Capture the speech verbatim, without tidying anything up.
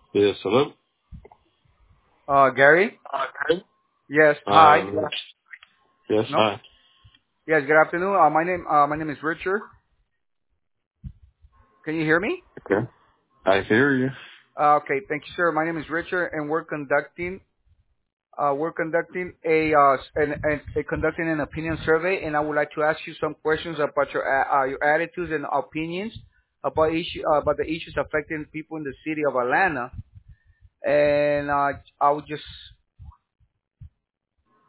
Yes, hello. Uh, Gary? Okay. Yes. Hi. Um, yes, No? hi. Yes, good afternoon. Uh, my name uh, my name is Richard. Can you hear me? Okay. I hear you. Uh, okay, thank you, sir. My name is Richard, and we're conducting uh, we're conducting a, uh, s- an, an, a conducting an opinion survey, and I would like to ask you some questions about your a- uh, your attitudes and opinions about issue uh, about the issues affecting people in the city of Atlanta. And uh, I would just